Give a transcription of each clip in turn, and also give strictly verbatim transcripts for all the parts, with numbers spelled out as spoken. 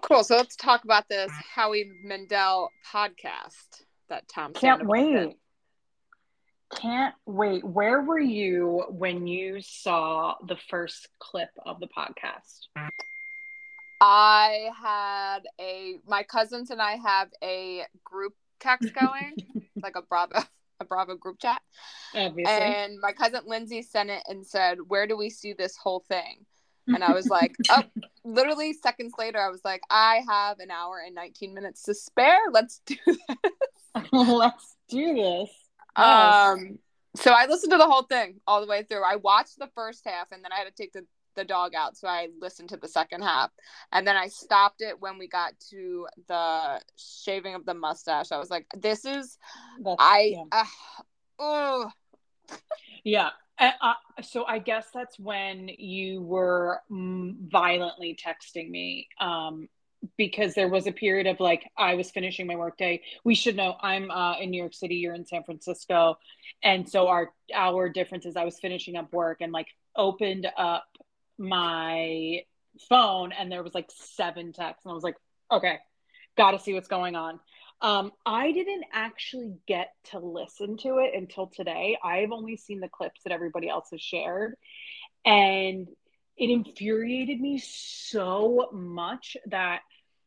Cool. So let's talk about this Howie Mandel podcast that Tom Can't Sandoval did. wait. Can't wait. Where were you when you saw the first clip of the podcast? I had a my cousins and I have a group text going, like a Bravo a Bravo group chat. Obviously. And my cousin Lindsay sent it and said, "Where do we see this whole thing?" And I was like, "Oh, literally seconds later, I was like, I have an hour and nineteen minutes to spare. Let's do this. Let's do this." Yes. Um, so I listened to the whole thing all the way through. I watched the first half and then I had to take the, the dog out. So I listened to the second half. And then I stopped it when we got to the shaving of the mustache. I was like, this is, That's, I, yeah. Uh, oh. Yeah. Uh, so I guess that's when you were violently texting me. Um, because there was a period of like, I was finishing my workday. We should know I'm uh, in New York City, you're in San Francisco. And so our, our difference is I was finishing up work and like opened up my phone and there was like seven texts. And I was like, okay, got to see what's going on. Um, I didn't actually get to listen to it until today. I've only seen the clips that everybody else has shared. And it infuriated me so much that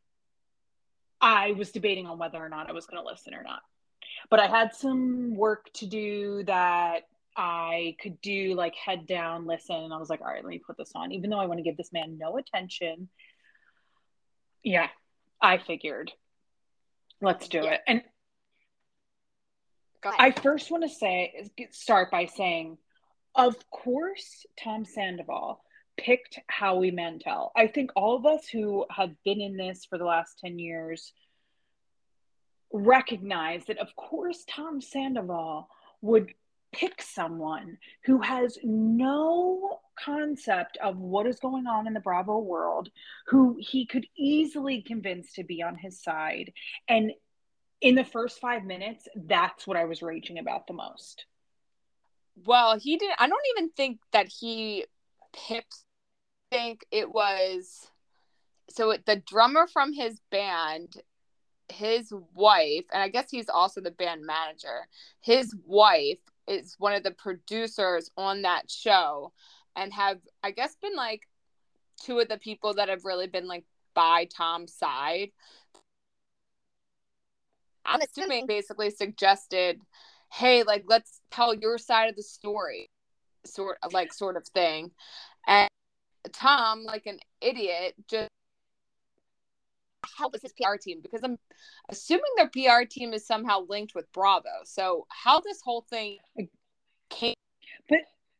I was debating on whether or not I was going to listen or not. But I had some work to do that I could do, like head down, listen. And I was like, all right, let me put this on. Even though I want to give this man no attention. Yeah, I figured. Let's do yeah. it. And I first want to say, start by saying, of course, Tom Sandoval picked Howie Mandel. I think all of us who have been in this for the last ten years recognize that, of course, Tom Sandoval would pick someone who has no concept of what is going on in the Bravo world, who he could easily convince to be on his side. And in the first five minutes, that's what I was raging about the most. Well, he didn't, I don't even think that he picked, I think it was, so the drummer from his band, his wife, and I guess he's also the band manager, his wife is one of the producers on that show and have, I guess, been like two of the people that have really been like by Tom's side. I'm assuming basically suggested, hey, like, let's tell your side of the story, sort of like sort of thing. And Tom, like an idiot, just help with his P R team, because I'm assuming their P R team is somehow linked with Bravo. So how this whole thing came, but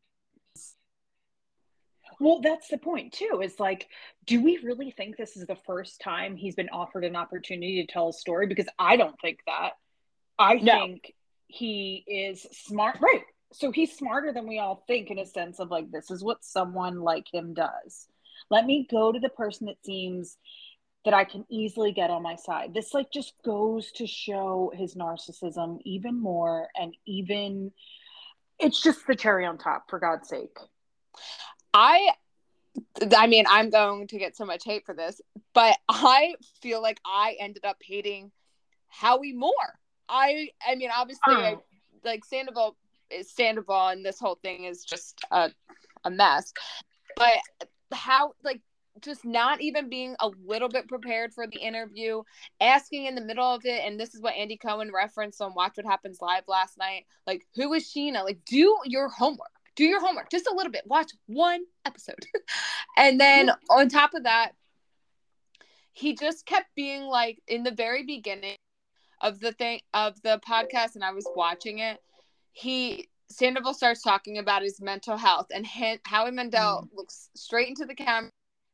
well, that's the point too. Is like, do we really think this is the first time he's been offered an opportunity to tell a story? Because I don't think that. I no. think he is smart, right? So he's smarter than we all think, in a sense of like, this is what someone like him does. Let me go to the person that seems that I can easily get on my side. This like just goes to show his narcissism even more, and even it's just the cherry on top, for God's sake. I I mean, I'm going to get so much hate for this, but I feel like I ended up hating Howie more. I I mean, obviously, oh. I, like Sandoval is Sandoval, and this whole thing is just a a mess. But how, like, just not even being a little bit prepared for the interview, asking in the middle of it, and this is what Andy Cohen referenced on Watch What Happens Live last night. Like, who is Sheena? Like, do your homework. Do your homework just a little bit. Watch one episode. And then on top of that, he just kept being like, in the very beginning of the thing of the podcast, and I was watching it, he Sandoval starts talking about his mental health, and Howie Mandel mm. looks straight into the camera,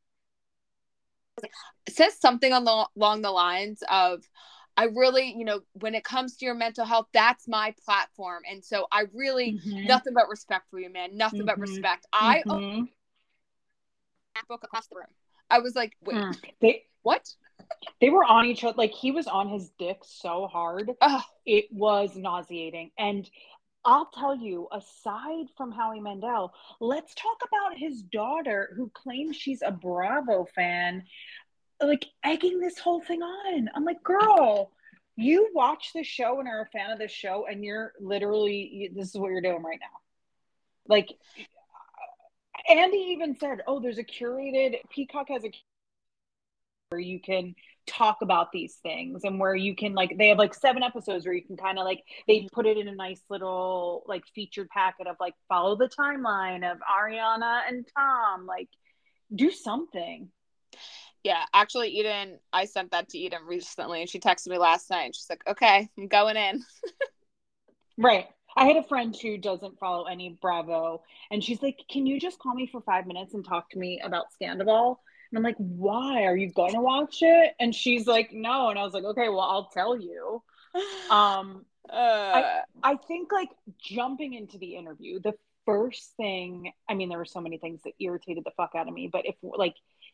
says something on the, along the lines of, I really, you know, when it comes to your mental health, that's my platform. And so I really, mm-hmm. nothing but respect for you, man. Nothing mm-hmm. but respect. I mm-hmm. book across the room. I was like, wait, mm. they, what? They were on each other. Like, he was on his dick so hard. Ugh. It was nauseating. And I'll tell you, aside from Howie Mandel, let's talk about his daughter, who claims she's a Bravo fan. like egging this whole thing on. I'm like, girl, you watch this show and are a fan of this show, and you're literally, this is what you're doing right now. Like, Andy even said, oh, there's a curated, Peacock has a where you can talk about these things, and where you can, like, they have like seven episodes where you can kind of like, they put it in a nice little like featured packet of like, follow the timeline of Ariana and Tom, like do something. Yeah, actually, Eden, I sent that to Eden recently, and she texted me last night, and she's like, okay, I'm going in. Right. I had a friend who doesn't follow any Bravo, and she's like, can you just call me for five minutes and talk to me about Scandal? And I'm like, why? Are you going to watch it? And she's like, no. And I was like, okay, well, I'll tell you. Um, uh, I, I think, like, jumping into the interview, the first thing, I mean, there were so many things that irritated the fuck out of me, but if, like,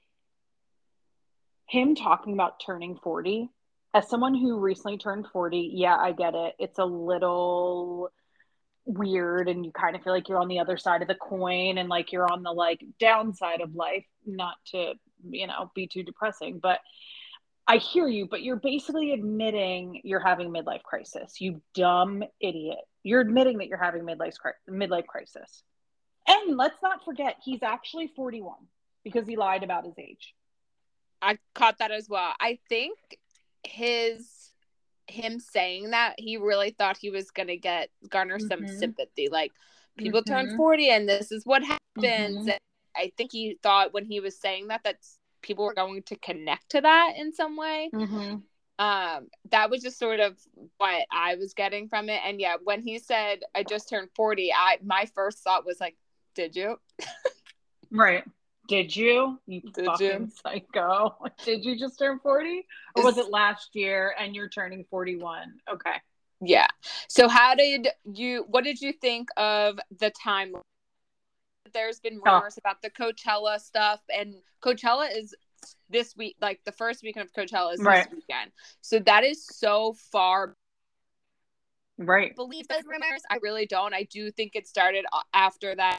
him talking about turning forty, as someone who recently turned forty, yeah, I get it. It's a little weird, and you kind of feel like you're on the other side of the coin, and like you're on the like downside of life, not to, you know, be too depressing, but I hear you. But you're basically admitting you're having midlife crisis, you dumb idiot. You're admitting that you're having midlife midlife crisis. And let's not forget, he's actually forty-one because he lied about his age. I caught that as well. I think his him saying that, he really thought he was gonna get garner some mm-hmm. sympathy, like people mm-hmm. turn forty and this is what happens. Mm-hmm. And I think he thought when he was saying that that people were going to connect to that in some way. Mm-hmm. Um, that was just sort of what I was getting from it. And yeah, when he said I just turned forty, I my first thought was like, did you? Right. Did you? You Did fucking you? Psycho. Did you just turn forty? Or was it last year and you're turning forty-one? Okay. Yeah. So how did you, what did you think of the time? There's been rumors oh. about the Coachella stuff, and Coachella is this week, like the first weekend of Coachella is right. this weekend. So that is so far. Right. I believe those rumors. I really don't. I do think it started after that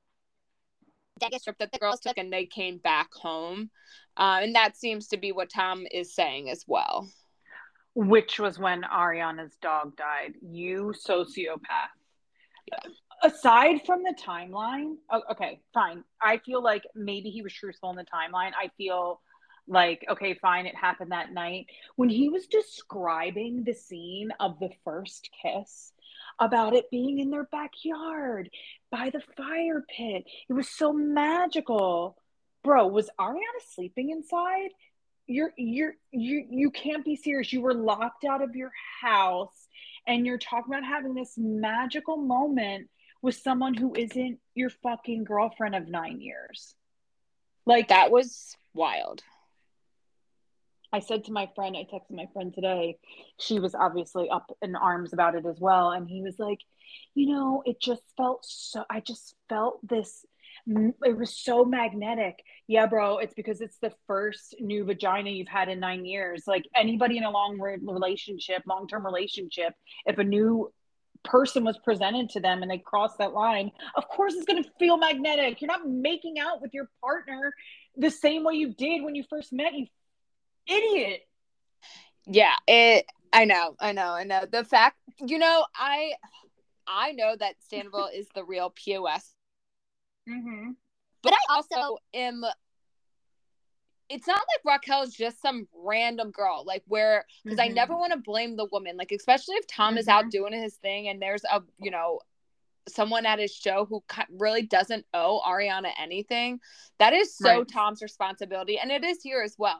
Vegas trip that the girls took and they came back home. Uh, and that seems to be what Tom is saying as well. Which was when Ariana's dog died. You sociopath. Yeah. Aside from the timeline, oh, okay, fine. I feel like maybe he was truthful in the timeline. I feel like, okay, fine, it happened that night. When he was describing the scene of the first kiss, about it being in their backyard by the fire pit, it was so magical. Bro, was Ariana sleeping inside? You're you're you you can't be serious. You were locked out of your house and you're talking about having this magical moment with someone who isn't your fucking girlfriend of nine years. Like, that was wild. I said to my friend, I texted my friend today, she was obviously up in arms about it as well. And he was like, you know, it just felt so, I just felt this, it was so magnetic. Yeah, bro, it's because it's the first new vagina you've had in nine years. Like anybody in a long relationship, long-term relationship, if a new person was presented to them and they crossed that line, of course it's going to feel magnetic. You're not making out with your partner the same way you did when you first met, you idiot. Yeah, it I know, I know, I know. The fact, you know, I I know that Sandoval is the real P O S. Mm-hmm. But I also am, it's not like Raquel's just some random girl, like where, because mm-hmm. I never want to blame the woman, like especially if Tom mm-hmm. is out doing his thing and there's a, you know, someone at his show who really doesn't owe Ariana anything. That is so right. Tom's responsibility, and it is here as well.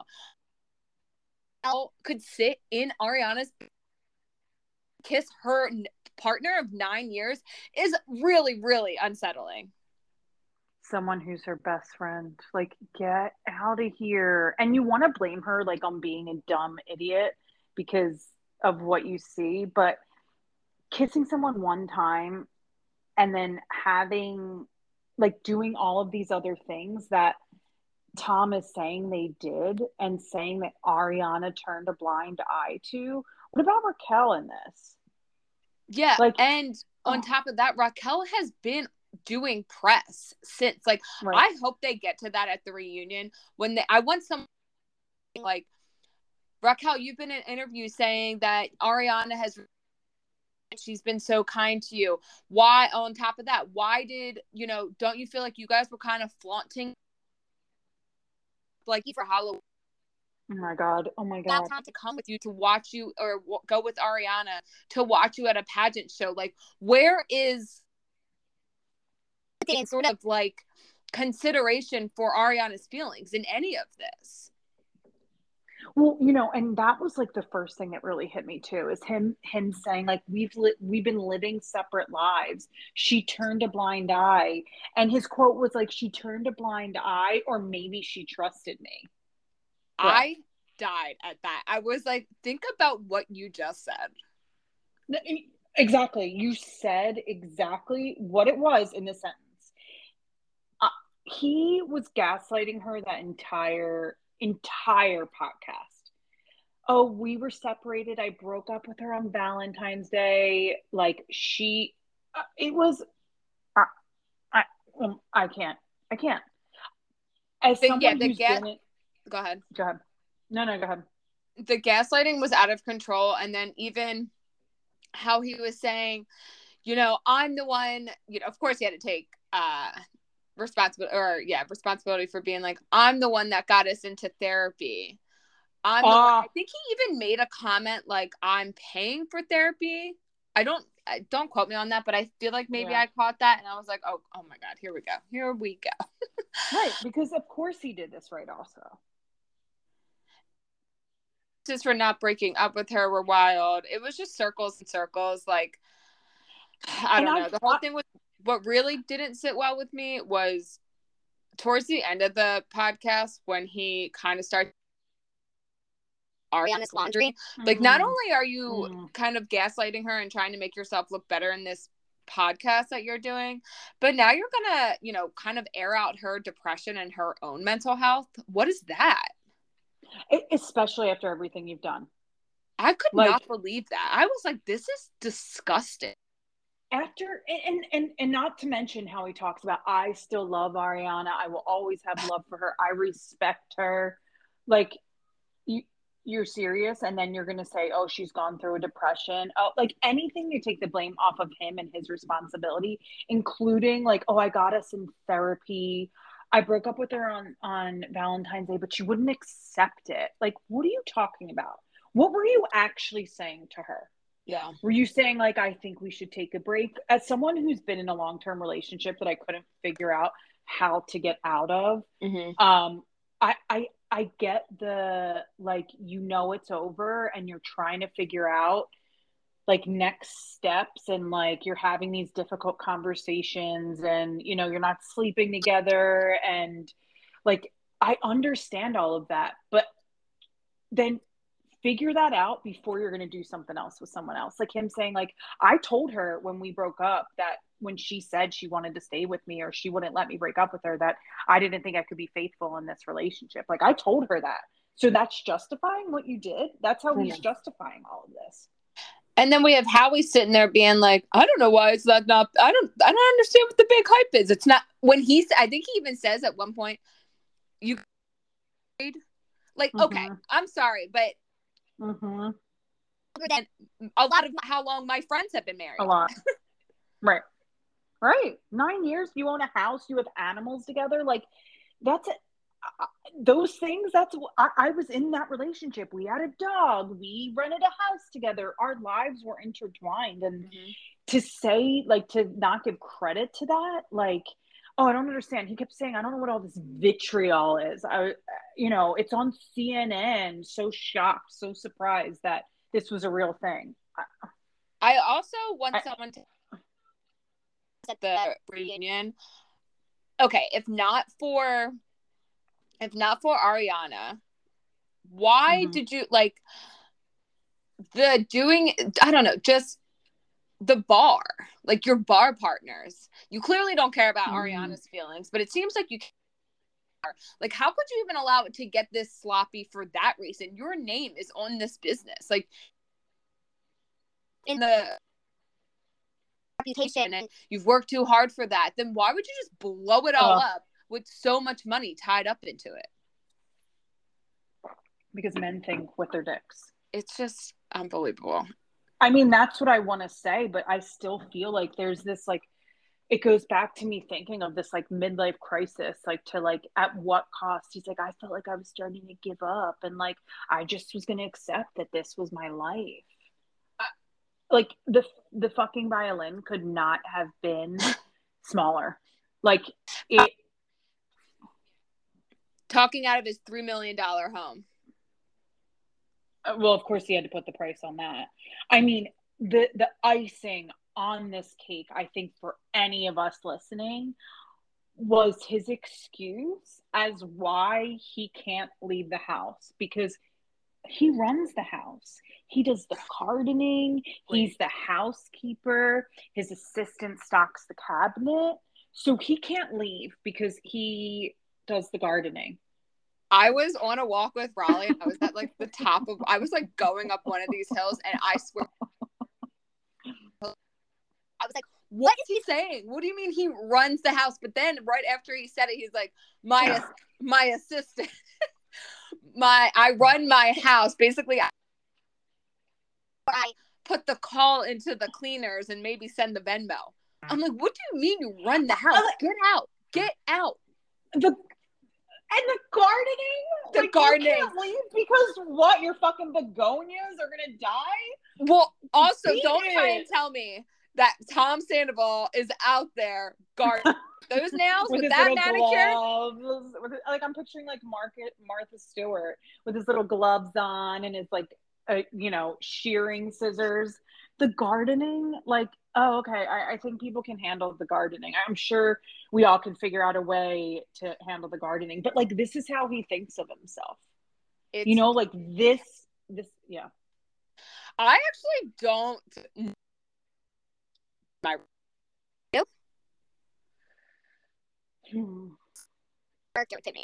Could sit in Ariana's kiss her partner of nine years is really, really unsettling. Someone who's her best friend, like, get out of here. And you want to blame her like on being a dumb idiot because of what you see, but kissing someone one time and then having, like, doing all of these other things that Tom is saying they did and saying that Ariana turned a blind eye to. What about Raquel in this? Yeah, like, and on oh. top of that, Raquel has been doing press since, like, right. I hope they get to that at the reunion when they, I want some like, Raquel, you've been in interviews saying that Ariana has, she's been so kind to you. Why, on top of that, why did, you know, don't you feel like you guys were kind of flaunting, like, for Halloween? Oh my God. Oh my God. Time to come with you to watch you, or w- go with Ariana to watch you at a pageant show. Like, where is sort of like consideration for Ariana's feelings in any of this? Well, you know, and that was like the first thing that really hit me too, is him him saying like we've li- we've been living separate lives. She turned a blind eye, and his quote was like, "She turned a blind eye, or maybe she trusted me." Bro. I died at that. I was like, think about what you just said. Exactly. You said exactly what it was in the sentence. Uh, he was gaslighting her that entire entire podcast. Oh, we were separated. I broke up with her on Valentine's Day. Like, she, uh, it was, uh, I, um, I can't, I can't. As the, someone yeah, the who's ga- been, in, go ahead. Go ahead. No, no, go ahead. The gaslighting was out of control, and then even how he was saying, you know, I'm the one. You know, of course, he had to take uh responsibility, or yeah, responsibility for being like, I'm the one that got us into therapy. I'm the uh, one. I think he even made a comment like, I'm paying for therapy. I don't I, don't quote me on that, but I feel like maybe yeah. I caught that, and I was like, oh, oh my God, here we go, here we go. Right, because of course he did this right also. Just for not breaking up with her were wild. It was just circles and circles. Like, I don't and know. I, the whole I, thing was, what really didn't sit well with me was towards the end of the podcast when he kind of started Ariana's laundry. Mm-hmm. Like, not only are you mm. kind of gaslighting her and trying to make yourself look better in this podcast that you're doing, but now you're gonna, you know, kind of air out her depression and her own mental health. What is that? Especially after everything you've done. I could like, not believe that. I was like, this is disgusting. After, and, and, and not to mention how he talks about, I still love Ariana. I will always have love for her. I respect her. Like, you, you're serious? And then you're going to say, oh, she's gone through a depression. Oh, like anything to take the blame off of him and his responsibility, including like, oh, I got us in therapy. I broke up with her on, on Valentine's Day, but she wouldn't accept it. Like, what are you talking about? What were you actually saying to her? Yeah. Were you saying like, I think we should take a break? As someone who's been in a long-term relationship that I couldn't figure out how to get out of, mm-hmm. um, I, I, I get the, like, you know, it's over and you're trying to figure out like next steps, and like you're having these difficult conversations, and you know you're not sleeping together, and like I understand all of that, but then figure that out before you're going to do something else with someone else. Like him saying like, I told her when we broke up that when she said she wanted to stay with me or she wouldn't let me break up with her, that I didn't think I could be faithful in this relationship. Like I told her that. So that's justifying what you did. That's how he's justifying all of this. And then we have Howie sitting there being like, I don't know why it's not, not, I don't, I don't understand what the big hype is. It's not, when he's, I think he even says at one point, you, like, mm-hmm. okay, I'm sorry, but mm-hmm. a lot of how long my friends have been married. A lot. Right. Right. Nine years, you own a house, you have animals together. Like that's it. Those things, that's I, I was in that relationship. We had a dog, we rented a house together, our lives were intertwined, and mm-hmm. to say like to not give credit to that, like, oh, I don't understand. He kept saying, I don't know what all this vitriol is. I, you know, it's on C N N. So shocked, so surprised that this was a real thing. I also want I, someone to at the reunion. Okay, if not for if not for Ariana, why mm-hmm. did you like the doing I don't know, just the bar, like your bar partners. You clearly don't care about mm-hmm. Ariana's feelings, but it seems like you care. Like, how could you even allow it to get this sloppy for that reason? Your name is on this business. Like in the reputation, and you've worked too hard for that, then why would you just blow it all uh, up with so much money tied up into it? because men think with their dicks. It's just unbelievable. I mean, that's what I want to say, but I still feel like there's this, like, it goes back to me thinking of this, like, midlife crisis, like, to, like, at what cost? He's like, I felt like I was starting to give up, and, like, I just was going to accept that this was my life. Like, the the fucking violin could not have been smaller. Like, it. Talking out of his three million dollars home. Well, of course, he had to put the price on that. I mean, the the icing on this cake, I think, for any of us listening, was his excuse as why he can't leave the house, because he runs the house. He does the gardening. He's the housekeeper. His assistant stocks the cabinet. So he can't leave because he does the gardening. I was on a walk with Raleigh. I was at like the top of, I was like going up one of these hills, and I swear, I was like, what is he saying? What do you mean he runs the house? But then right after he said it, he's like, my, my assistant, my, I run my house. Basically, I, I put the call into the cleaners and maybe send the Venmo. I'm like, what do you mean you run the house? Get out, get out. The And the gardening? The like, gardening. You can't leave because what? Your fucking begonias are going to die? Well, also, Beat don't it. try and tell me that Tom Sandoval is out there gardening those nails with, with that manicure. Gloves, with, like, I'm picturing, like, Market, Martha Stewart with his little gloves on and his, like, uh, you know, shearing scissors. The gardening, like, oh, okay, I, I think people can handle the gardening. I'm sure we all can figure out a way to handle the gardening. But, like, this is how he thinks of himself. It's, you know, like, this, this, yeah. I actually don't. My. Hmm. Character to me.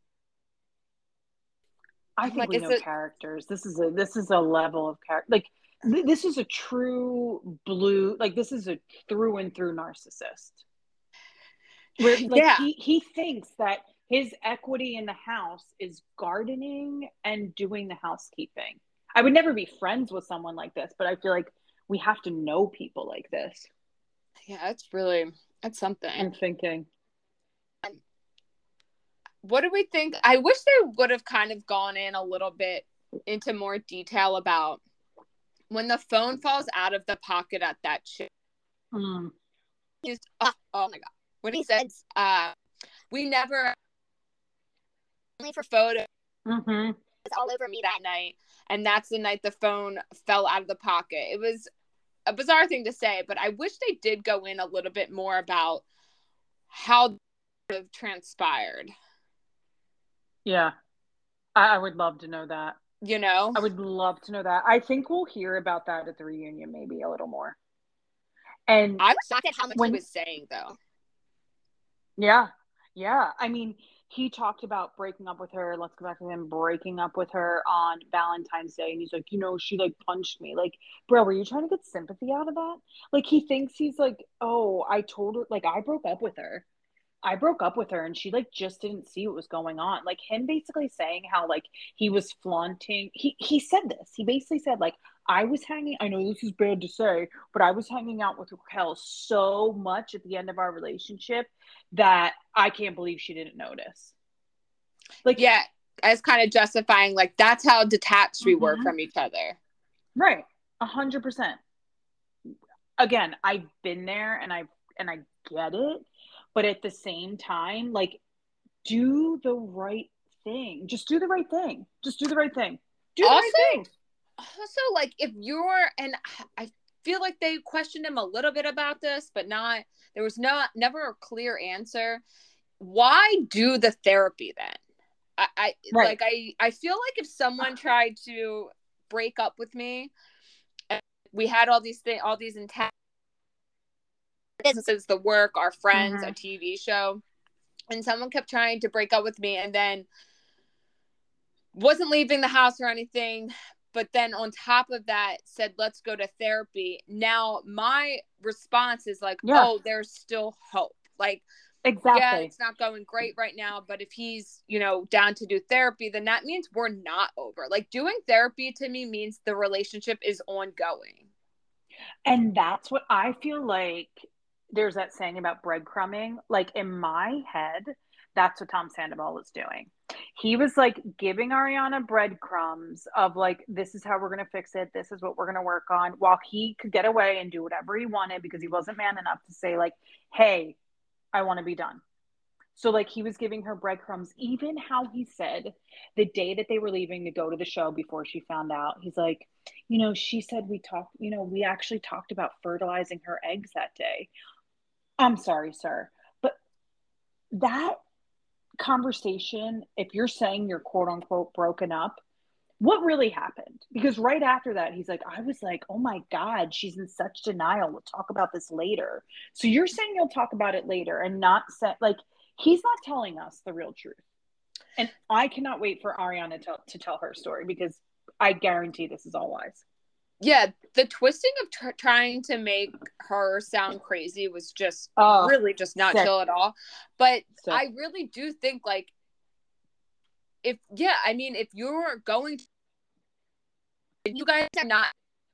I think like, we know it... characters. This is a this is a level of character. Like, th- this is a true blue. Like, this is a through and through narcissist. Where, like, yeah. he he thinks that his equity in the house is gardening and doing the housekeeping. I would never be friends with someone like this, but I feel like we have to know people like this. Yeah, it's really that's something. I'm thinking. What do we think? I wish they would have kind of gone in a little bit into more detail about when the phone falls out of the pocket at that shit. Mm. He's, oh, oh my God. When he said, uh, we never, only for photos, mm-hmm. it's all over me that night. And that's the night the phone fell out of the pocket. It was a bizarre thing to say, but I wish they did go in a little bit more about how it have transpired. Yeah, I, I would love to know that. You know? I would love to know that. I think we'll hear about that at the reunion maybe a little more. And I was shocked at how much when, he was saying, though. Yeah, yeah. I mean, he talked about breaking up with her. Let's go back to him breaking up with her on Valentine's Day. And he's like, you know, she, like, punched me. Like, bro, were you trying to get sympathy out of that? Like, he thinks he's like, oh, I told her, like, I broke up with her. I broke up with her and she, like, just didn't see what was going on. Like, him basically saying how, like, he was flaunting. He he said this. He basically said, like, I was hanging, I know this is bad to say, but I was hanging out with Raquel so much at the end of our relationship that I can't believe she didn't notice. Like, yeah, as kind of justifying, like, that's how detached we mm-hmm. were from each other. Right. A hundred percent. Again, I've been there and I and I get it. But at the same time, like, do the right thing. Just do the right thing. Just do the right thing. Do the also, right thing. Also, like, if you're, and I feel like they questioned him a little bit about this, but not, there was not, never a clear answer. Why do the therapy then? I, I right. like, I, I feel like if someone tried to break up with me, and we had all these things, all these intense businesses, the work, our friends, mm-hmm. a T V show, and someone kept trying to break up with me and then wasn't leaving the house or anything, but then on top of that said, let's go to therapy. Now my response is like, yeah. oh, there's still hope. Like, yeah, Exactly. it's not going great right now, but if he's, you know, down to do therapy, then that means we're not over. Like doing therapy to me means the relationship is ongoing. And that's what I feel like there's that saying about breadcrumbing. Like in my head, that's what Tom Sandoval was doing. He was like giving Ariana breadcrumbs of like, this is how we're going to fix it. This is what we're going to work on, while he could get away and do whatever he wanted because he wasn't man enough to say, like, hey, I want to be done. So like he was giving her breadcrumbs, even how he said the day that they were leaving to go to the show before she found out, he's like, you know, she said we talked, you know, we actually talked about fertilizing her eggs that day. I'm sorry, sir. But that conversation, if you're saying you're quote unquote broken up, what really happened? Because right after that, he's like, I was like, oh my God, she's in such denial. We'll talk about this later. So you're saying you'll talk about it later and not say, like, he's not telling us the real truth. And I cannot wait for Ariana to, to tell her story because I guarantee this is all lies. Yeah, the twisting of tr- trying to make her sound crazy was just Oh, really just not sick. chill at all. But Sick. I really do think like if yeah, I mean if you're going to, if you guys are not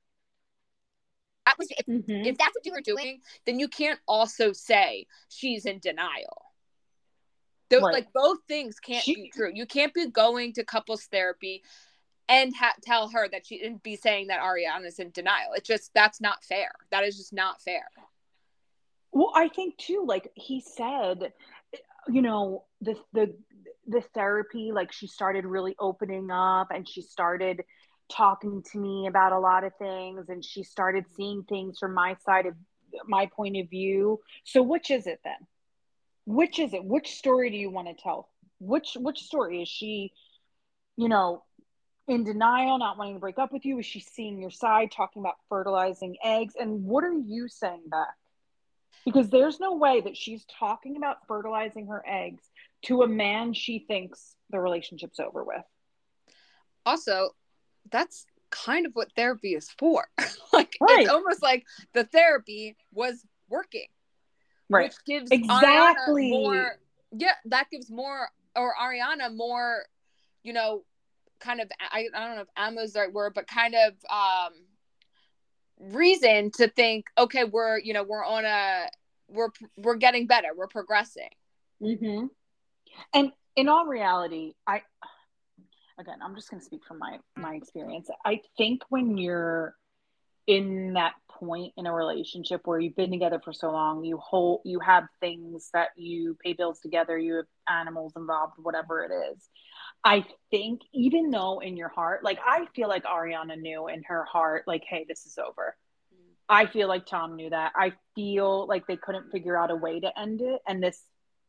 that was if, Mm-hmm. if that's what you were doing, then you can't also say she's in denial. Those, Right. like both things can't She, be true. You can't be going to couples therapy and ha- tell her that she didn't be saying that Ariana's in denial. It's just that's not fair. That is just not fair. well, I think too, like he said, you know, the the the therapy, like she started really opening up and she started talking to me about a lot of things and she started seeing things from my side of my point of view. So which is it then? Which is it? Which story do you want to tell? Which which story is she, you know, in denial, not wanting to break up with you? Is she seeing your side, talking about fertilizing eggs? And what are you saying back? Because there's no way that she's talking about fertilizing her eggs to a man she thinks the relationship's over with. Also, that's kind of what therapy is for. Like Right. it's almost like the therapy was working. Right. Which gives exactly. Ariana more yeah, that gives more or Ariana more, you know, kind of I, I don't know if ammo is the right word, but kind of um reason to think, okay, we're, you know, we're on a we're we're getting better, we're progressing. Mm-hmm. And in all reality, I again, I'm just going to speak from my my experience. I think when you're in that point in a relationship where you've been together for so long, you hold, you have things that you pay bills together, you have animals involved, whatever it is. I think even though in your heart, like I feel like Ariana knew in her heart, like, hey, this is over. I feel like Tom knew that. I feel like they couldn't figure out a way to end it. And this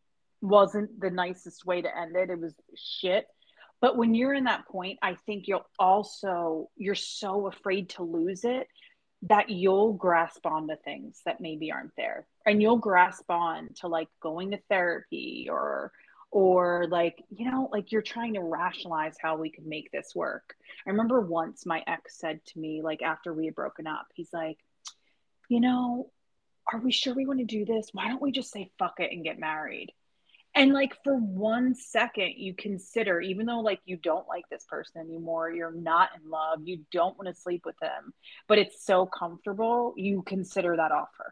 wasn't the nicest way to end it. It was shit. But when you're in that point, I think you'll also, you're so afraid to lose it that you'll grasp on to things that maybe aren't there. And you'll grasp on to like going to therapy or, or like, you know, like you're trying to rationalize how we could make this work. I remember once my ex said to me, like after we had broken up, he's like, you know, are we sure we want to do this? Why don't we just say fuck it and get married? And like for one second, you consider, even though like you don't like this person anymore, you're not in love, you don't want to sleep with them, but it's so comfortable, you consider that offer.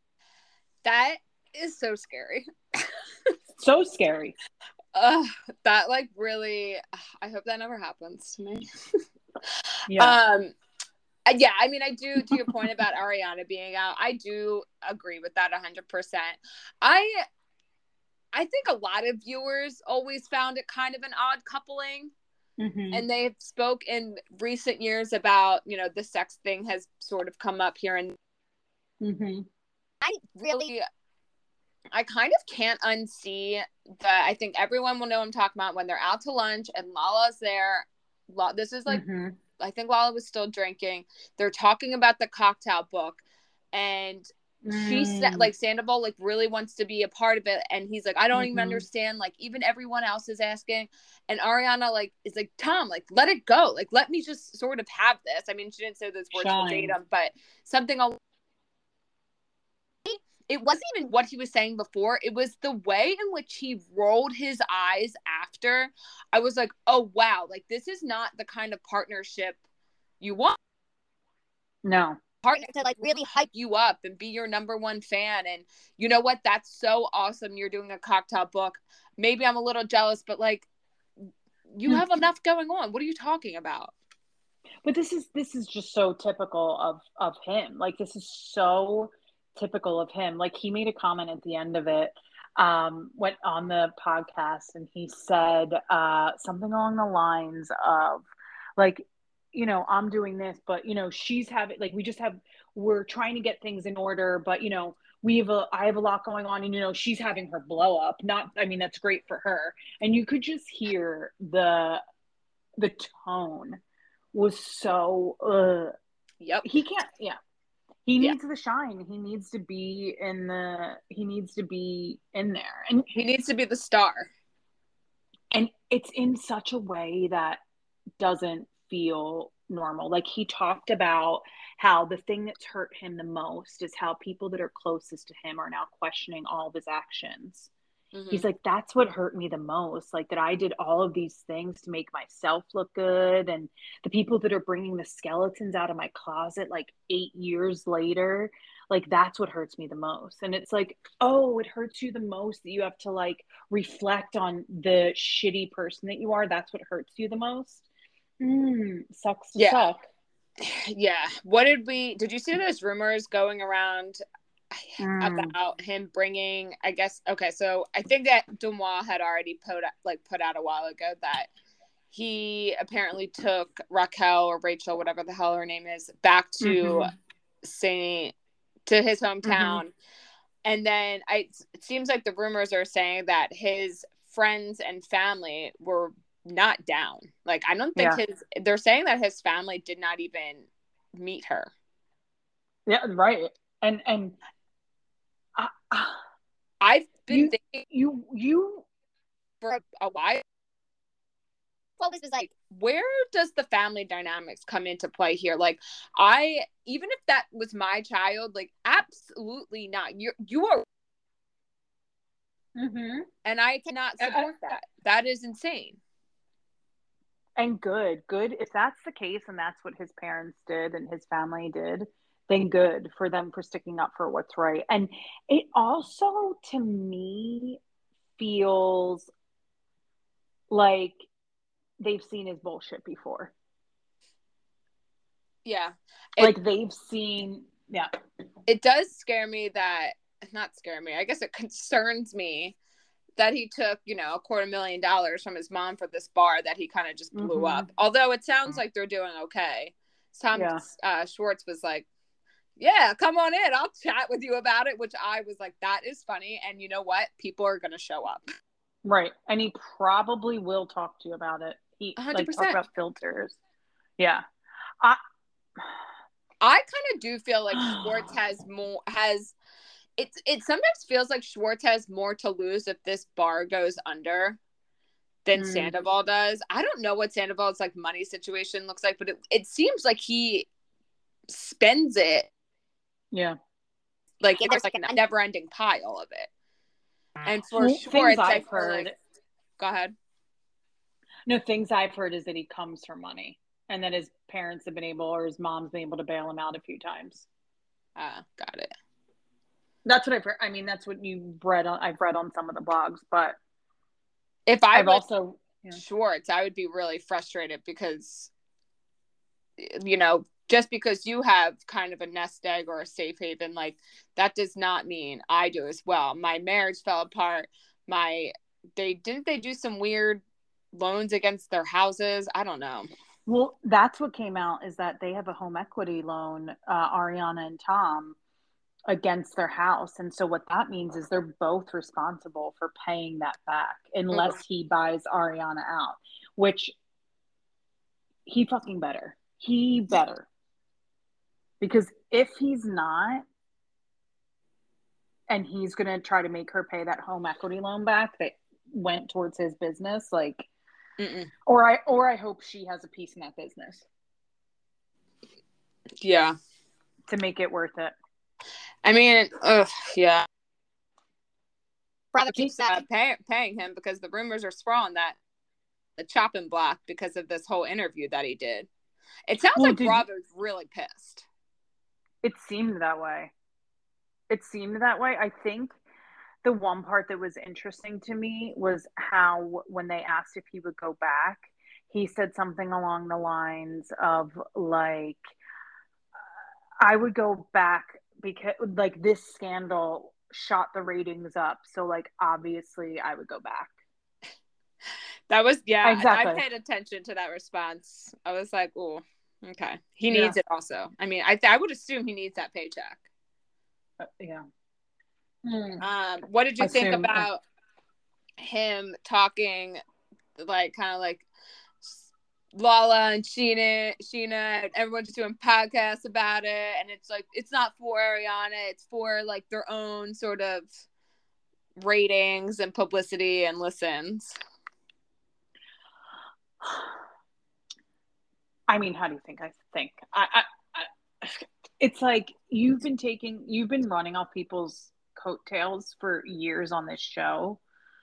That is so scary. So scary. Uh, that like really, I hope that never happens to me. Yeah. Um, yeah, I mean, I do, to your point about Ariana being out, I do agree with that one hundred percent. I I think a lot of viewers always found it kind of an odd coupling. Mm-hmm. And they've spoke in recent years about, you know, the sex thing has sort of come up here. And mm-hmm. I really, I kind of can't unsee that. I think everyone will know I'm talking about when they're out to lunch and Lala's there. This is like, mm-hmm. I think Lala was still drinking. They're talking about the cocktail book. And she said, like, Sandoval, like, really wants to be a part of it. And he's like, I don't mm-hmm. even understand. Like, even everyone else is asking. And Ariana, like, is like, Tom, like, let it go. Like, let me just sort of have this. I mean, she didn't say those words verbatim, but something along. it wasn't even what he was saying before. It was the way in which he rolled his eyes after. I was like, oh, wow. Like, this is not the kind of partnership you want. No. Partner to, like, really hype you up and be your number one fan. And you know what? That's so awesome. You're doing a cocktail book. Maybe I'm a little jealous, but, like, you have enough going on. What are you talking about? But this is this is just so typical of of him. Like, this is so typical of him. Like, he made a comment at the end of it, um, went on the podcast, and he said uh, something along the lines of, like, you know, I'm doing this, but, you know, she's having, like, we just have, we're trying to get things in order, but, you know, we have a, I have a lot going on, and, you know, she's having her blow up. Not, I mean, that's great for her. And you could just hear the, the tone was so, uh, Yep. He can't, yeah. He Yeah. needs the shine. He needs to be in the, he needs to be in there. And he needs to be the star. And it's in such a way that doesn't feel normal. Like, he talked about how the thing that's hurt him the most is how people that are closest to him are now questioning all of his actions. Mm-hmm. He's like, that's what hurt me the most. Like, that I did all of these things to make myself look good. And the people that are bringing the skeletons out of my closet, like, eight years later, like, that's what hurts me the most. And it's like, oh, it hurts you the most that you have to, like, reflect on the shitty person that you are. That's what hurts you the most. Mm, sucks to yeah. suck. Yeah. What did we, did you see those rumors going around mm. about him bringing, I guess, okay, so I think that Deuxmoi had already put, like, put out a while ago that he apparently took Raquel or Rachel, whatever the hell her name is, back to mm-hmm. Saint, to his hometown. Mm-hmm. And then I, it seems like the rumors are saying that his friends and family were not down. Like, I don't think yeah. his, they're saying that his family did not even meet her. Yeah, right. And, and I, I've been you, thinking you, you, for a, a while. Well, this is like, where does the family dynamics come into play here? Like, I, even if that was my child, like, absolutely not. You're, you are. Mm-hmm. And I cannot support uh, that. That is insane. And good, good. If that's the case and that's what his parents did and his family did, then good for them for sticking up for what's right. And it also, to me, feels like they've seen his bullshit before. Yeah. It, like, they've seen, yeah. It does scare me that, not scare me, I guess it concerns me that he took, you know, a quarter million dollars from his mom for this bar that he kind of just blew mm-hmm. up. Although it sounds like they're doing okay. Tom yeah. uh, Schwartz was like, yeah, come on in. I'll chat with you about it, which I was like, that is funny. And you know what? People are going to show up. Right. And he probably will talk to you about it. He one hundred percent. Like, talk about filters. Yeah. I I kind of do feel like Schwartz has more, has, it, it sometimes feels like Schwartz has more to lose if this bar goes under than mm. Sandoval does. I don't know what Sandoval's, like, money situation looks like, but it, it seems like he spends it. Yeah. Like, there's like a never ending pile of it. And for well, Schwartz, I've I heard. Like, go ahead. No, things I've heard is that he comes from money and that his parents have been able, or his mom's been able to bail him out a few times. Ah, uh, got it. That's what I've heard. I mean, that's what you read on, I've read on some of the blogs, but if I I've was also yeah. Schwartz, I would be really frustrated because, you know, just because you have kind of a nest egg or a safe haven, like, that does not mean I do as well. My marriage fell apart. My, they, didn't they do some weird loans against their houses? I don't know. Well, that's what came out, is that they have a home equity loan, uh, Ariana and Tom, against their house. And so what that means is they're both responsible for paying that back unless mm-hmm. he buys Ariana out, which he fucking better. He better. Because if he's not, and he's going to try to make her pay that home equity loan back that went towards his business, like, Mm-mm. or I, or I hope she has a piece in that business. Yeah. To make it worth it. I mean, ugh, yeah. Brother Just keeps uh, pay, paying him because the rumors are sprawling that the chopping block because of this whole interview that he did. It sounds well, like did, Bravo's really pissed. it seemed that way. It seemed that way. I think the one part that was interesting to me was how when they asked if he would go back, he said something along the lines of like, I would go back because like this scandal shot the ratings up. So like obviously I would go back. That was, yeah, exactly. I paid attention to that response. I was like, oh, okay. He Yeah. needs it also. I mean, I th- I would assume he needs that paycheck. Uh, yeah. Mm. Um, what did you Assume, think about uh, him talking, like, kind of like Lala and Sheena, Sheena, everyone's just doing podcasts about it, and it's like, it's not for Ariana, it's for, like, their own sort of ratings and publicity and listens. I mean, how do you think I think? I, I, I, it's like you've been taking, you've been running off people's coattails for years on this show,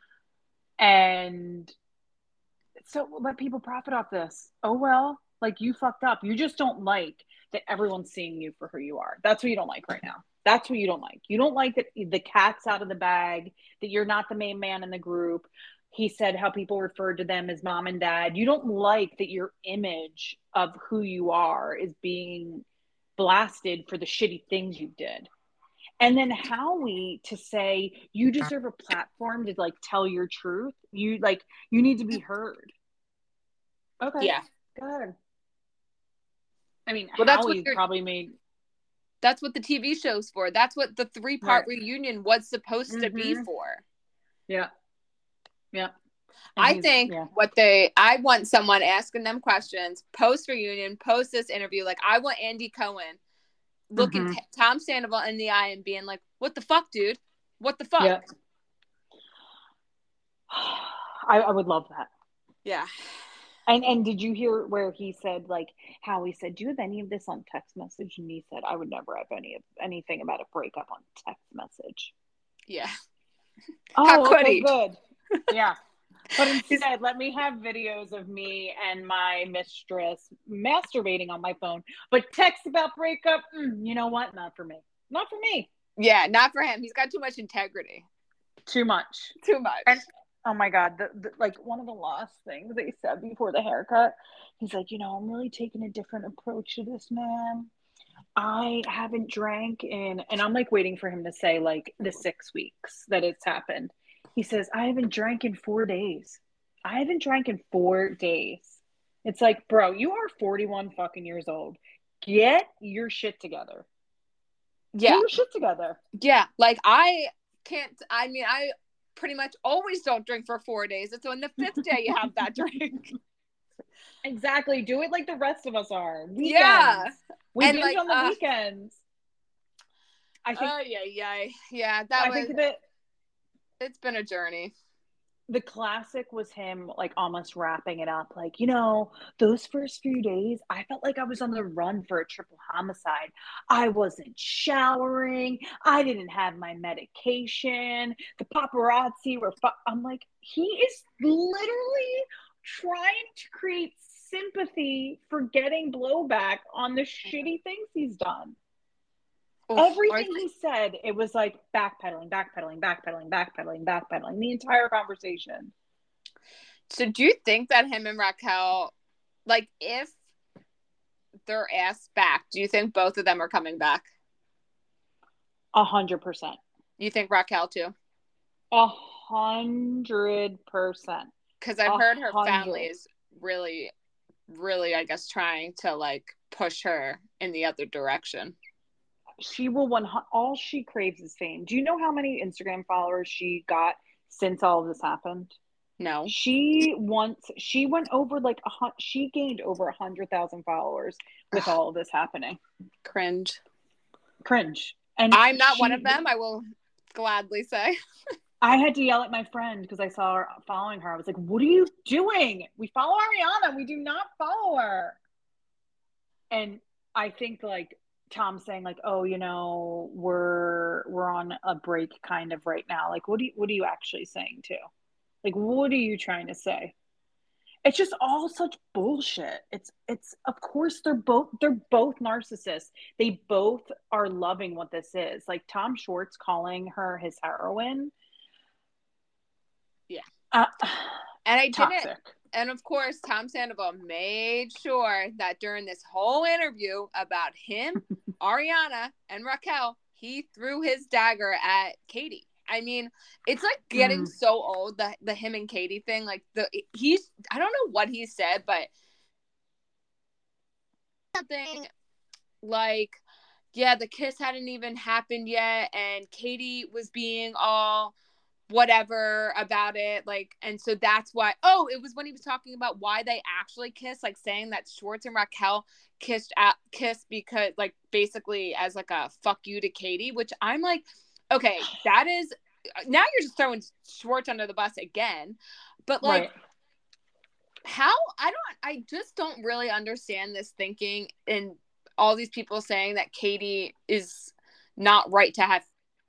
and so let people profit off this. Oh well, like you fucked up. You just don't like that everyone's seeing you for who you are. That's what you don't like right now. That's what you don't like. You don't like that the cat's out of the bag, that you're not the main man in the group. He said how people referred to them as mom and dad. You don't like that your image of who you are is being blasted for the shitty things you did. And then Howie to say you deserve a platform to like tell your truth. You like you need to be heard. Okay. Yeah. Go ahead. I mean, well, Howie probably made. That's what the T V show's for. That's what the three part right. reunion was supposed mm-hmm. to be for. Yeah. Yeah. And I think yeah. what they, I want someone asking them questions post reunion, post this interview. Like, I want Andy Cohen looking mm-hmm. t- Tom Sandoval in the eye and being like, "What the fuck, dude? What the fuck?" Yeah. I, I would love that. Yeah. And and did you hear where he said, like, how he said, "Do you have any of this on text message?" And he said, "I would never have any of anything about a breakup on text message." Yeah. Oh, How could okay, he? Good. Yeah. But instead, let me have videos of me and my mistress masturbating on my phone. But text about breakup, mm, you know what? Not for me. Not for me. Yeah, not for him. He's got too much integrity. Too much. Too much. And oh my God, the, the, like one of the last things they said before the haircut, he's like, you know, I'm really taking a different approach to this, man. I haven't drank in, and I'm like waiting for him to say like the six weeks that it's happened. He says, I haven't drank in four days. I haven't drank in four days. It's like, bro, you are forty-one fucking years old. Get your shit together. Yeah. Get your shit together. Yeah. Like I can't, I mean, I pretty much always don't drink for four days. It's on the fifth day you have that drink. Exactly. Do it like the rest of us are. Weekends. Yeah. We and binge like, on the uh, weekends. I think. Oh, uh, yeah, yeah. Yeah. That I was, think that it's been a journey. The classic was him like almost wrapping it up. Like, you know, those first few days, I felt like I was on the run for a triple homicide. I wasn't showering. I didn't have my medication. The paparazzi were, fu- I'm like, he is literally trying to create sympathy for getting blowback on the shitty things he's done. Oof, Everything he said, it was like backpedaling, backpedaling, backpedaling, backpedaling, backpedaling, the entire conversation. So do you think that him and Raquel, like if they're asked back, do you think both of them are coming back? A hundred percent. You think Raquel too? A hundred percent. Because I've heard her family is really, really, I guess, trying to like push her in the other direction. She will one. All she craves is fame. Do you know how many Instagram followers she got since all of this happened? No. She once she went over like a she gained over a hundred thousand followers with all of this happening. Cringe. Cringe. And I'm not she, one of them. I will gladly say. I had to yell at my friend because I saw her following her. I was like, "What are you doing? We follow Ariana. We do not follow her." And I think like. Tom saying like, "Oh, you know, we're we're on a break kind of right now." Like, what do you what are you actually saying too? Like, what are you trying to say? It's just all such bullshit. It's it's of course they're both they're both narcissists. They both are loving what this is. Like Tom Schwartz calling her his heroine. Yeah. Uh, and I toxic. didn't and of course Tom Sandoval made sure that during this whole interview about him, Ariana, and Raquel, he threw his dagger at Katie. I mean, it's like getting mm. so old, the the him and Katie thing. Like the he's I don't know what he said, but something like, yeah, the kiss hadn't even happened yet, and Katie was being all whatever about it, like, and so that's why. Oh, it was when he was talking about why they actually kissed, like saying that Schwartz and Raquel kissed at kiss because, like, basically as like a fuck you to Katie, which I'm like, okay, that is now you're just throwing Schwartz under the bus again, but like, right. how I don't, I just don't really understand this thinking and all these people saying that Katie is not right to have.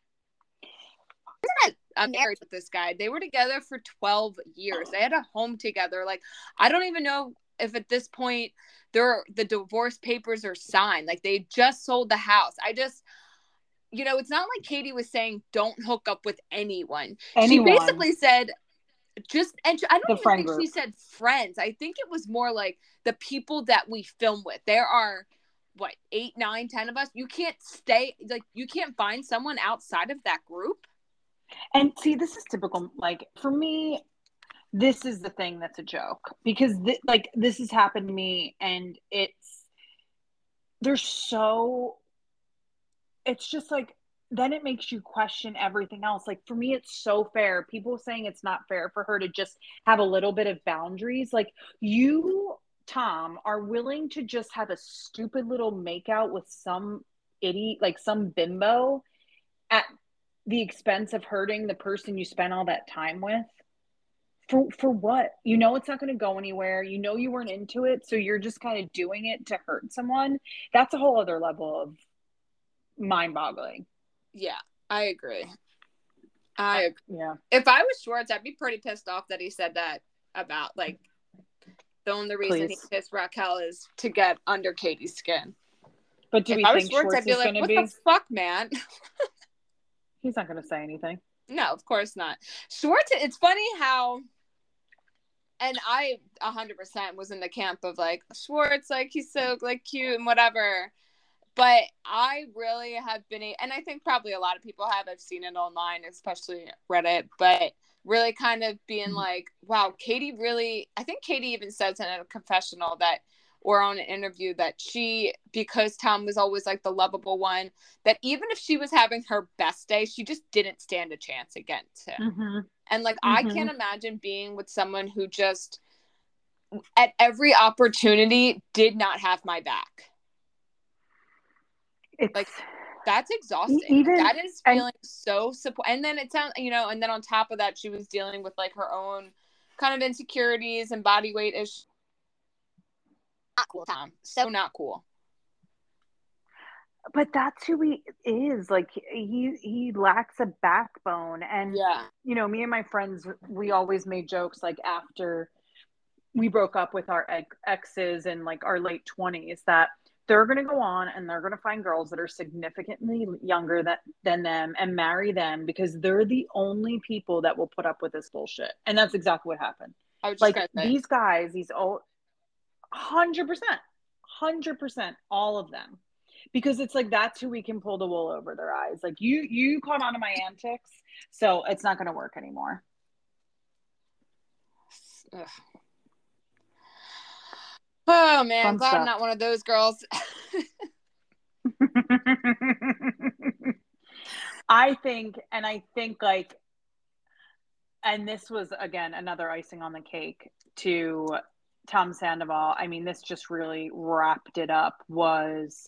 I'm married with this guy. They were together for twelve years. They had a home together. Like, I don't even know if at this point they're the divorce papers are signed. Like, they just sold the house. I just, you know, it's not like Katie was saying don't hook up with anyone. anyone. She basically said just, and I don't the even think group. She said friends. I think it was more like the people that we film with. There are what, eight, nine, ten of us. You can't stay, like, you can't find someone outside of that group. And see, this is typical. Like, for me, this is the thing that's a joke because th- like this has happened to me, and it's there's so it's just like then it makes you question everything else. Like, for me, it's so fair. People saying it's not fair for her to just have a little bit of boundaries. Like, you, Tom, are willing to just have a stupid little makeout with some idiot, like some bimbo, at the expense of hurting the person you spent all that time with. For for what? You know it's not going to go anywhere. You know you weren't into it, so you're just kind of doing it to hurt someone. That's a whole other level of mind-boggling. Yeah, I agree. I agree. Yeah. If I was Schwartz, I'd be pretty pissed off that he said that about, like, the only reason Please. He kissed Raquel is to get under Katie's skin. But do if we I think Schwartz, Schwartz I'd be is like, going to be? What the fuck, man? He's not going to say anything. No, of course not. Schwartz, it's funny how, and I one hundred percent was in the camp of, like, Schwartz, like, he's so, like, cute and whatever. But I really have been, a, and I think probably a lot of people have, I've seen it online, especially Reddit, but really kind of being like, wow, Katie really, I think Katie even says in a confessional that, or on an interview, that she, because Tom was always like the lovable one, that even if she was having her best day, she just didn't stand a chance against him. Mm-hmm. And like, mm-hmm. I can't imagine being with someone who just, at every opportunity, did not have my back. It's like, that's exhausting. Even, that is feeling and, so support. And then it sounds, you know, and then on top of that, she was dealing with like her own kind of insecurities and body weight issues. Not cool, Tom. So not cool. But that's who he is. Like, he he lacks a backbone. And yeah, you know, me and my friends, we always made jokes like after we broke up with our exes in like our late twenties that they're going to go on and they're going to find girls that are significantly younger that, than them and marry them because they're the only people that will put up with this bullshit. And that's exactly what happened. I was like these guys, these old, one hundred percent, one hundred percent, all of them. Because it's like, that's who we can pull the wool over their eyes. Like, you, you caught on to my antics, so it's not going to work anymore. Ugh. Oh, man, Fun glad stuff. I'm not one of those girls. I think, and I think like, and this was, again, another icing on the cake to Tom Sandoval. I mean, this just really wrapped it up, was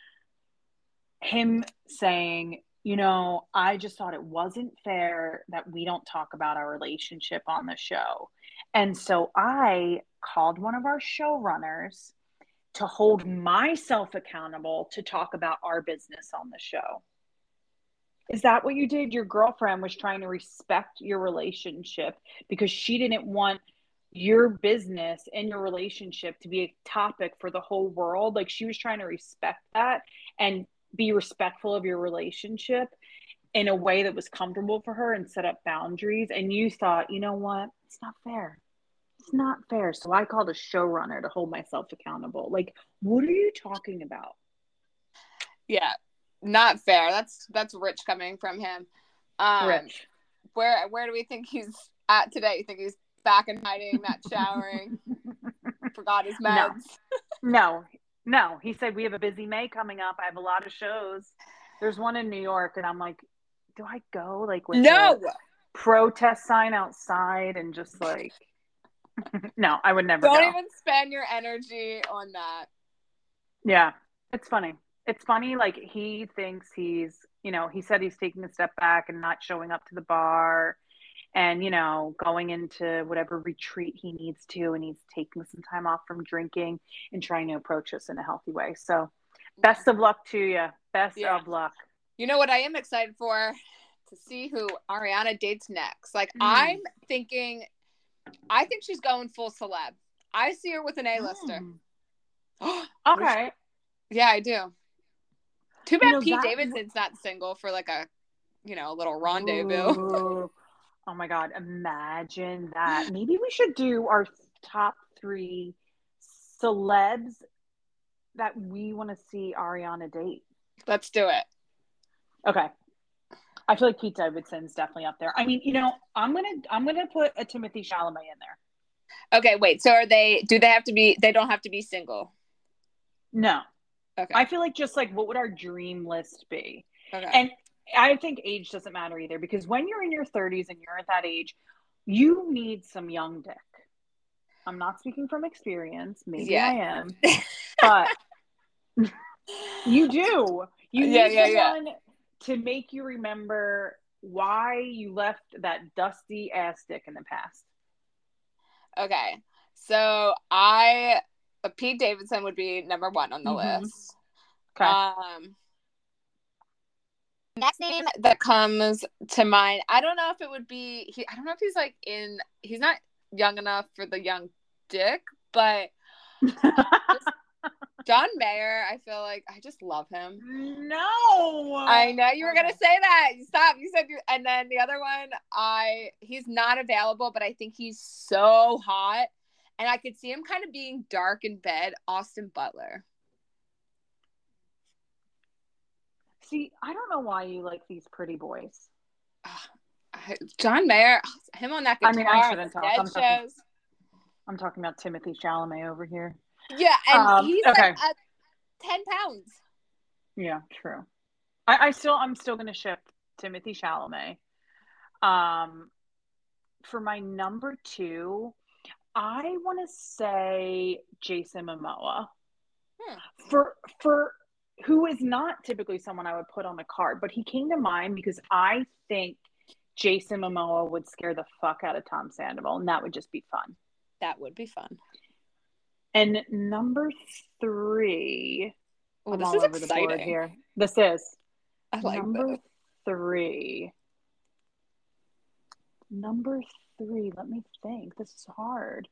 him saying, you know, I just thought it wasn't fair that we don't talk about our relationship on the show. And so I called one of our showrunners to hold myself accountable to talk about our business on the show. Is that what you did? Your girlfriend was trying to respect your relationship because she didn't want your business and your relationship to be a topic for the whole world. Like, she was trying to respect that and be respectful of your relationship in a way that was comfortable for her and set up boundaries. And you thought, you know what? It's not fair. It's not fair. So I called a showrunner to hold myself accountable. Like, what are you talking about? Yeah, not fair. That's that's rich coming from him. Um, Rich. Where where do we think he's at today? You think he's back in hiding, not showering, forgot his meds? No. no, no. He said, we have a busy May coming up. I have a lot of shows. There's one in New York, and I'm like, do I go like with no a protest sign outside and just like, no, I would never Don't go. even spend your energy on that. Yeah, it's funny. It's funny. Like, he thinks he's, you know, he said he's taking a step back and not showing up to the bar and, you know, going into whatever retreat he needs to. And he's taking some time off from drinking and trying to approach us in a healthy way. So best of luck to you. Best Yeah. of luck. You know what I am excited for? To see who Ariana dates next. Like, mm. I'm thinking, I think she's going full celeb. I see her with an A-lister. Mm. Okay. Yeah, I do. Too bad you know, Pete that... Davidson's not single for like a, you know, a little rendezvous. Ooh. Oh my God. Imagine that. Maybe we should do our top three celebs that we want to see Ariana date. Let's do it. Okay. I feel like Pete Davidson's definitely up there. I mean, you know, I'm going to, I'm going to put a Timothée Chalamet in there. Okay. Wait, so are they, do they have to be, they don't have to be single? No. Okay. I feel like just like, what would our dream list be? Okay. And I think age doesn't matter either, because when you're in your thirties and you're at that age, you need some young dick. I'm not speaking from experience. Maybe yeah. I am, but you do. You need yeah, yeah, someone yeah. to make you remember why you left that dusty ass dick in the past. Okay. So I, uh, Pete Davidson would be number one on the mm-hmm. list. Okay. Um, next name that comes to mind, I don't know if it would be, he, I don't know if he's like in, he's not young enough for the young dick, but John Mayer, I feel like I just love him. No, I know you were okay. gonna say that. Stop. You said, you, and then the other one, I he's not available, but I think he's so hot, and I could see him kind of being dark in bed. Austin Butler. See, I don't know why you like these pretty boys. Uh, John Mayer, him on that guitar. I mean, I shouldn't talk. I'm shows. talking, I'm talking about Timothée Chalamet over here. Yeah, and um, he's okay. like uh, ten pounds. Yeah, true. I, I still, I'm still going to ship Timothée Chalamet. Um, for my number two, I want to say Jason Momoa. Hmm. For for who is not typically someone I would put on the card, but he came to mind because I think Jason Momoa would scare the fuck out of Tom Sandoval, and that would just be fun. That would be fun. And number three, well, this is exciting here. This is I like number this. three. Number three. Let me think. This is hard.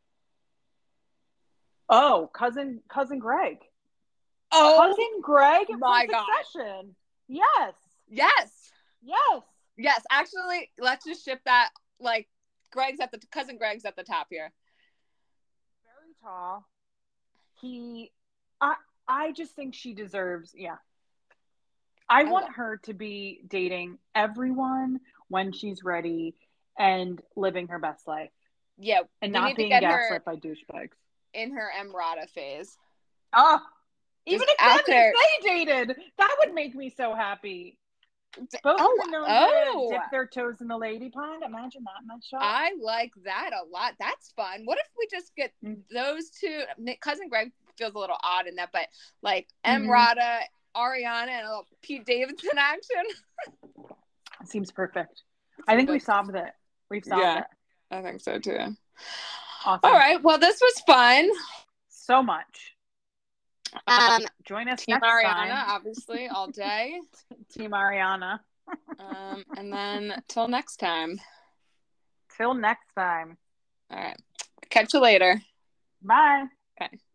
Oh, cousin, cousin Greg. Oh, cousin Greg. My God. Succession. Yes. Yes. Yes. Yes. Actually, let's just ship that. Like, Greg's at the cousin Greg's at the top here. Very tall. He, I, I just think she deserves, yeah. I, I want love. her to be dating everyone when she's ready and living her best life. Yeah. And not being gaslit by douchebags. In her Emrata phase. Oh, even if that they dated, that would make me so happy. Both oh, of them know oh. to dip their toes in the lady pond. Imagine that in that shot. I like that a lot. That's fun. What if we just get those two? Cousin Greg feels a little odd in that, but like mm-hmm. Emrata, Ariana, and a little Pete Davidson action. Seems perfect. I think we solved it. We've solved yeah, it. I think so too. Awesome. All right. Well, this was fun. So much. Um, Join us Team next Ariana, time. obviously, all day. Team Ariana. um, and then till next time. Till next time. All right. Catch you later. Bye. Okay.